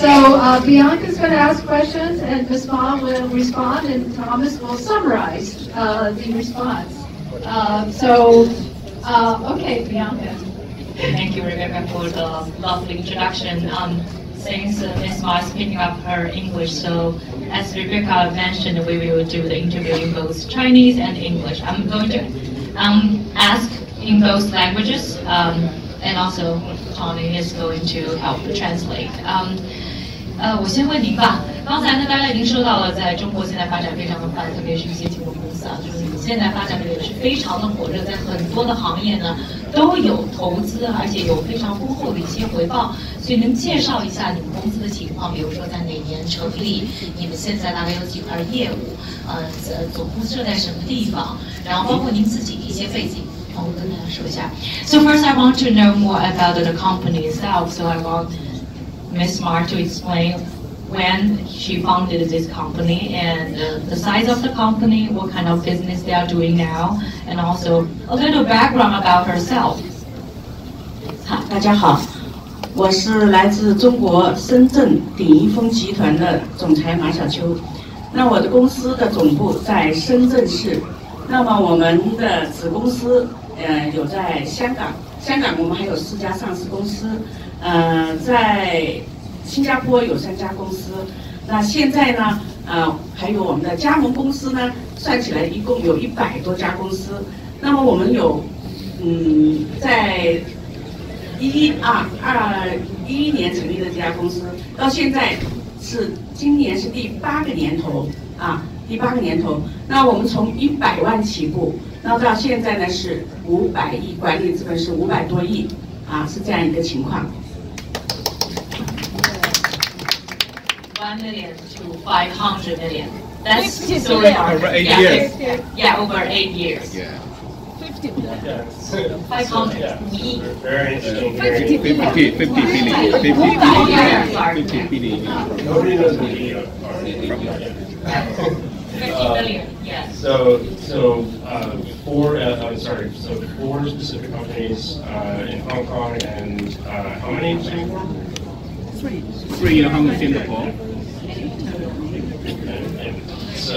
So Bianca's going to ask questions, and Ms. Ma will respond, and Thomas will summarize the response. Okay, Bianca. Thank you, Rebecca, for the lovely introduction. Since Ms. Ma is picking up her English, so as Rebecca mentioned, we will do the interview in both Chinese and English. I'm going to ask in both languages, and also Tony is going to help translate. 我先问您吧。刚才呢，大家已经说到了，在中国现在发展非常的快，特别是一些金融公司啊，就是你们现在发展的也是非常的火热，在很多的行业呢都有投资，而且有非常丰厚的一些回报。所以能介绍一下你们公司的情况，比如说在哪年成立，你们现在大概有几块业务，总部设在什么地方，然后包括您自己的一些背景。我跟大家说一下。So first, I want to know more about the company itself. So I want Ms. Ma to explain when she founded this company and the size of the company, what kind of business they are doing now, and also a little background about herself. 好，大家好，我是来自中国深圳鼎一峰集团的总裁马小秋。那我的公司的总部在深圳市，那么我们的子公司有在香港，我们还有4家上市公司，在新加坡有3家公司，那现在呢，还有我们的加盟公司呢，算起来一共有100多家公司。那么我们有，在2011年成立的这家公司，到现在今年是第8个年头啊，第8个年头。那我们从100万起步，那到现在呢是500亿，管理资本是500多亿啊，是这样一个情况。 1 million to 500 million. That's so over 8 years. Yeah, over 8 years. Yeah. 500. Very interesting. 50 billion. 50 billion. Nobody knows what you are. 50 million. Yes. So four specific companies in Hong Kong, and how many in Singapore? 3 in Hong Kong, Singapore. And so.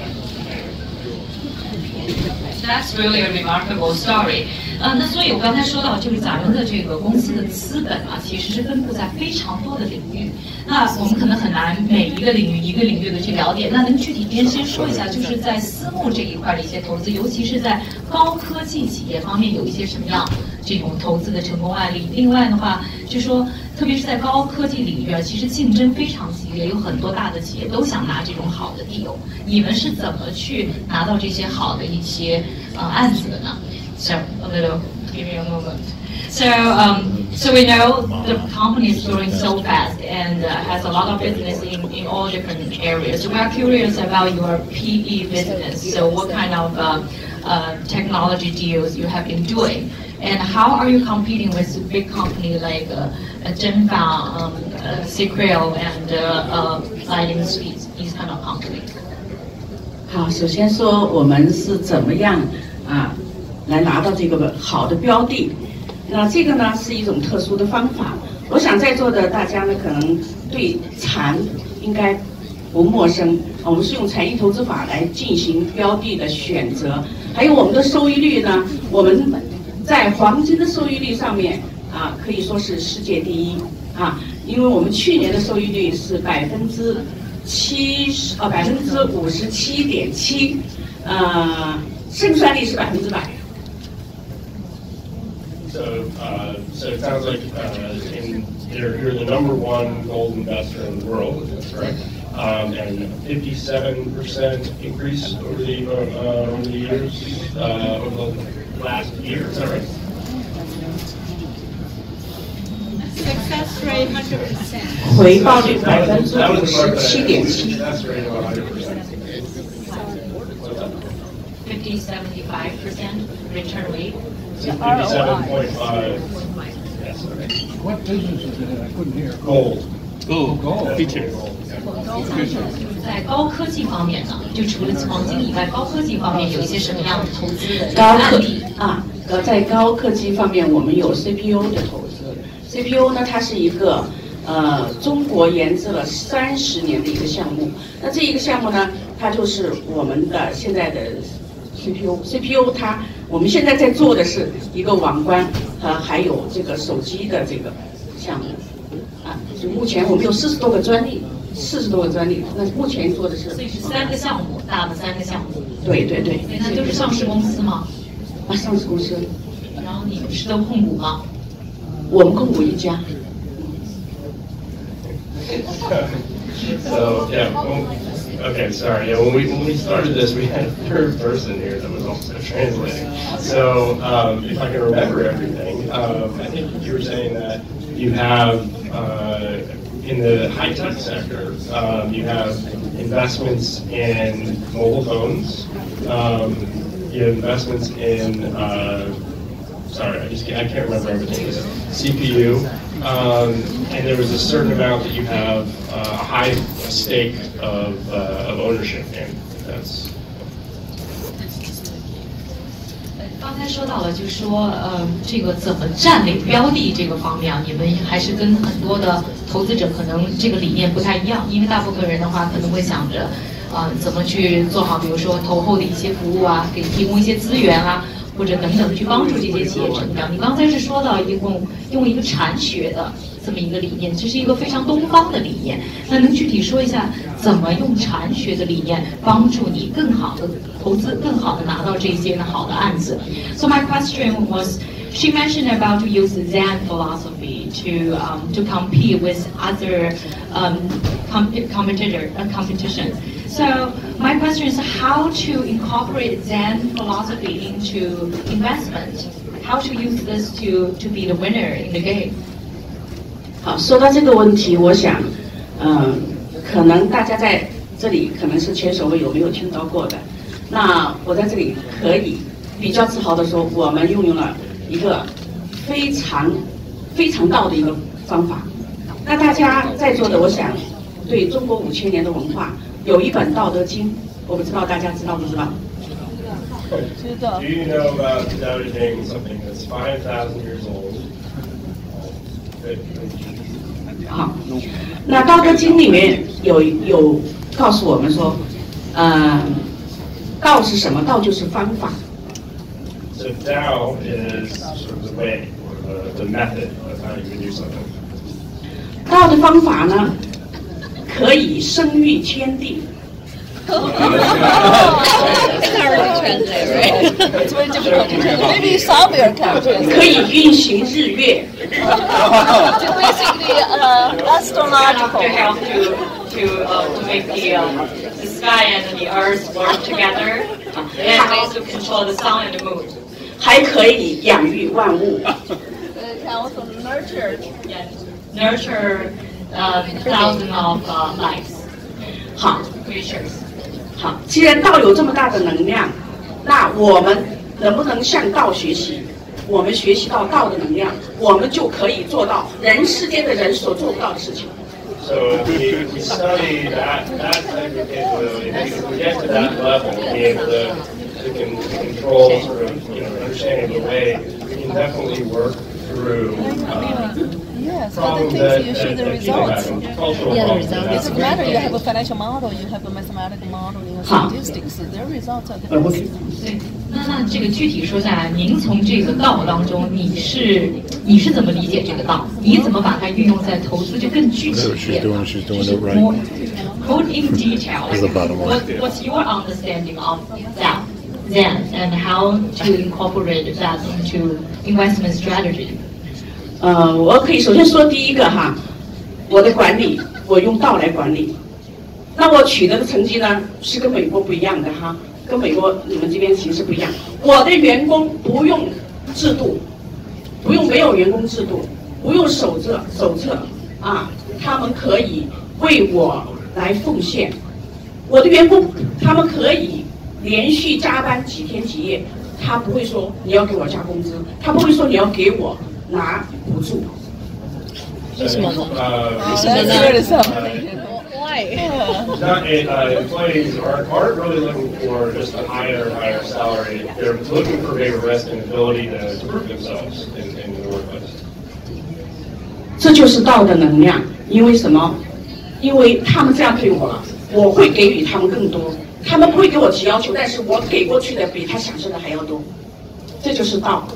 That's really a remarkable story. 那所以我刚才说到，就是咱们的这个公司的资本啊，其实是分布在非常多的领域。那我们可能很难每一个领域的去了解。那能具体先说一下，就是在私募这一块的一些投资，尤其是在高科技企业方面有一些什么样这种投资的成功案例？另外的话，就说特别是在高科技领域啊，其实竞争非常激烈，有很多大的企业都想拿这种好的deal。你们是怎么去拿到这些好的一些案子的呢？ So a little, give me a moment. So we know the company is growing so fast and has a lot of business in all different areas. So we're curious about your PE business. So what kind of technology deals you have been doing, and how are you competing with big companies like Zhenfang, Sequel, and Lighting Speeds, these kind of companies? 好，首先说我们是怎么样来拿到这个好的标的。那这个呢是一种特殊的方法，我想在座的大家呢可能对禅应该不陌生。我们是用禅意投资法来进行标的的选择，还有我们的收益率呢，我们在黄金的收益率上面可以说是世界第一因为我们去年的收益率是57.7%，胜算率是100%。 So it sounds like you're the #1 gold investor in the world, correct? And 57% increase over the years, over the last year, is that right? Success rate 100%. 回报率57.7%。 Success rate of 100%. 50-75% return rate. 57.5. Yes, okay. What business is it in? I couldn't hear. Gold. Gold. Features. 在高科技方面呢，就除了黄金以外，高科技方面有一些什么样的投资的案例？在高科技方面，我们有 CPU 的投资。CPU 呢，它是一个中国研制了30年的一个项目。那这一个项目呢，它就是我们的现在的 CPU 它我们现在在做的是一个网关还有这个手机的这个项目啊。就目前我们有40多个专利，那目前做的是， 所以是3个项目，大的3个项目。 对对对。 那都是上市公司吗？ 啊，上市公司。 然后你们是都控股吗？ 我们控股1家。 So yeah, okay, sorry. Yeah, when we started this, we had a third person here that was also translating. So if I can remember everything, I think you were saying that you have in the high-tech sector, you have investments in mobile phones. You have investments in sorry, I can't remember everything. CPU, and there was a certain amount that you have a high stake of ownership in. That's. 刚才说到了，就是说，这个怎么占领标的这个方面啊，你们还是跟很多的投资者可能这个理念不太一样，因为大部分人的话可能会想着，怎么去做好，比如说投后的一些服务啊，给提供一些资源啊。或者等等去帮助这些企业成长。你刚才是说到用一个禅学的这么一个理念，这是一个非常东方的理念。那能具体说一下怎么用禅学的理念帮助你更好的投资，更好的拿到这些好的案子 ？So my question was, she mentioned about to use Zen philosophy to compete with other competition. So my question is how to incorporate Zen philosophy into investment. How to use this to be the winner in the game. 好，说到这个问题，我想，可能大家在这里可能是前所未有没有听到过的。那我在这里可以比较自豪的说，我们运用了一个非常道的一个方法。那大家在座的，我想对中国5000年的文化有一本《道德经》，我不知道大家知道不知道？ 知道。 Do you know about the Tao Te Ching, something that's 5,000 years old? 好，那《道德经》里面有告诉我们说，道是什么？道就是方法。 So Tao is sort of the way, or the method of how you can do something. 道的方法呢，可以生育天地。 It's hard to translate, right? It's very difficult to translate. Maybe Xavier can translate. 可以运行日月。 So basically, astrological. To help to make the sky and the earth work together, and also control the sun and the moon. 还可以养育万物。 It can also nurture. Nurture thousands of lives. 好， creatures. 好，既然道有这么大的能量，那我们能不能向道学习？我们学习到道的能量，我们就可以做到世间的人所做不到的事情。 So if we study that type of capability, if we get to that level, be able to control sort of understanding the way, we can definitely work through Yes, but the problems thing is you see the that people results. have, cultural problems. It doesn't matter. You have a financial model, you have a mathematical model, you have statistics. Their results are different. 对，那这个具体说下来，您从这个道当中，你是怎么理解这个道？你怎么把它运用在投资就更具体一点？ She's doing it right. Quote in detail. What's your understanding of that then, and how to incorporate that into investment strategy? 我可以首先说第一个哈，我的管理，我用道来管理。那我取得的成绩呢，是跟美国不一样的哈，跟美国你们这边形式不一样。我的员工不用制度，没有员工制度，不用手册啊，他们可以为我来奉献。我的员工他们可以连续加班几天几夜，他不会说你要给我加工资，他不会说你要给我拿补助。 为什么呢？ Why? Employees aren't really looking for just a higher salary. They're looking for bigger risk and ability to prove themselves in the workplace. 这就是道的能量。 因为什么？因为他们这样对我了，我会给予他们更多。他们不会给我提要求，但是我给过去的比他享受的还要多，这就是道。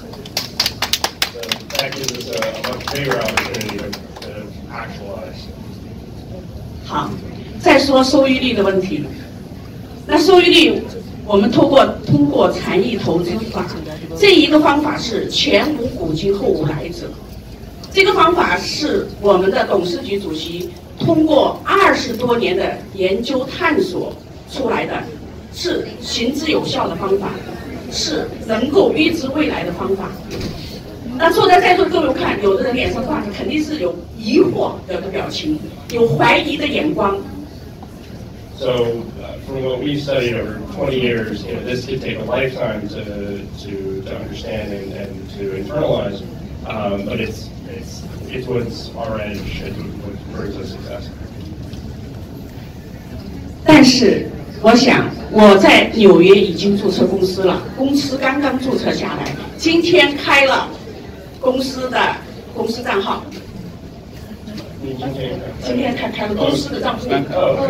That gives us a much bigger opportunity to actualize. 好，再说收益率的问题。那收益率，我们通过禅意投资法，这一个方法是前无古今后无来者。这个方法是我们的董事局主席通过20多年的研究探索出来的，是行之有效的方法，是能够预知未来的方法。那坐在座的各位看，有的人脸上挂着肯定是有疑惑的表情，有怀疑的眼光。 So from what we've studied over 20 years, this could take a lifetime to understand and to internalize, but it's what's our edge and what brings us success. 但是我想，我在纽约已经注册公司了，公司刚刚注册下来，今天开了公司的公司账号。今天开了公司的账户。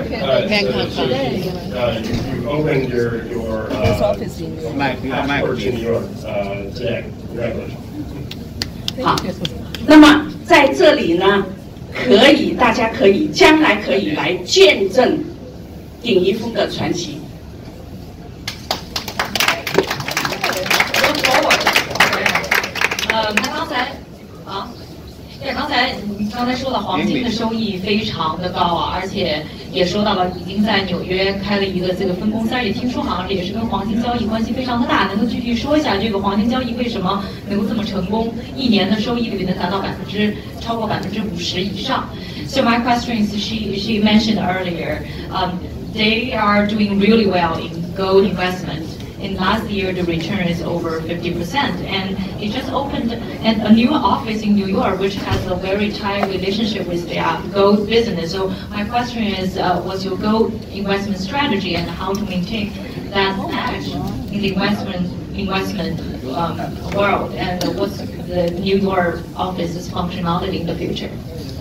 You opened your office in headquarters in New York today. Congratulations. 好，那么在这里呢，大家将来可以来见证鼎一峰的传奇。 你刚才说了黄金的收益非常的高啊，而且也说到了已经在纽约开了一个这个分公司，而且听说好像也是跟黄金交易关系非常的大，能够具体说一下这个黄金交易为什么能够这么成功，一年的收益率能达到超过50%以上。So my question is, she mentioned earlier, they are doing really well in gold investment. In last year, the return is over 50%, and it just opened a new office in New York, which has a very tight relationship with the gold business. So my question is, what's your gold investment strategy, and how to maintain that edge in the investment world, and what's the New York office's functionality in the future?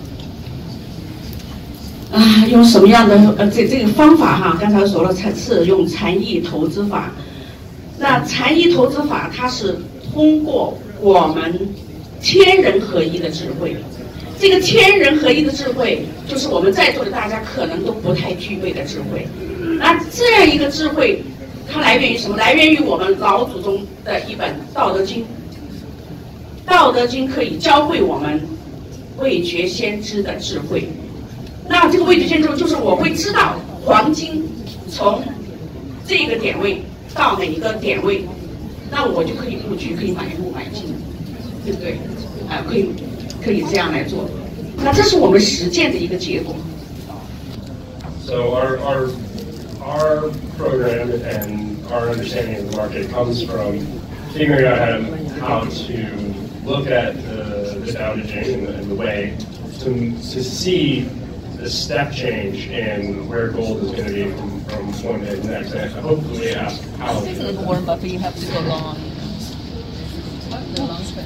用什么样的这个方法哈？刚才说了，是用禅意投资法。那禅意投资法，它是通过我们天人合一的智慧。这个天人合一的智慧，就是我们在座的大家可能都不太具备的智慧。那这样一个智慧，它来源于什么？来源于我们老祖宗的一本《道德经》。《道德经》可以教会我们味觉先知的智慧。那这个味觉先知就是我会知道黄金从这个点位到哪一个点位，那我就可以布局，可以买入买进，对不对？可以这样来做。那这是我们实践的一个结果。 So our program and our understanding of the market comes from figuring out how to look at the Tao Te Ching and the way to see the step change in where gold is going to be from one day to the next. And hopefully ask how. Warren Buffett, you have to go long. The long term.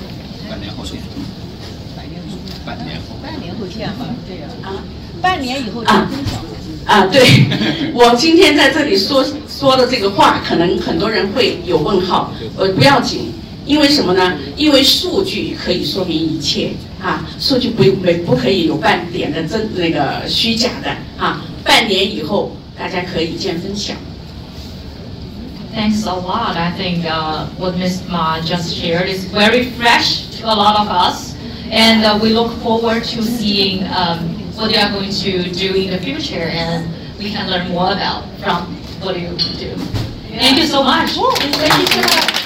半年后见吧，这样啊，半年以后见分享。 对，我今天在这里说的这个话，可能很多人会有问号，不要紧。因为什么呢？因为数据可以说明一切啊，数据不可以有半点的虚假的啊。半年以后大家可以见分晓。 Thanks a lot. I think what Ms. Ma just shared is very fresh to a lot of us, and we look forward to seeing what you are going to do in the future, and we can learn more about from what you do. Thank you so much. Thank you so much.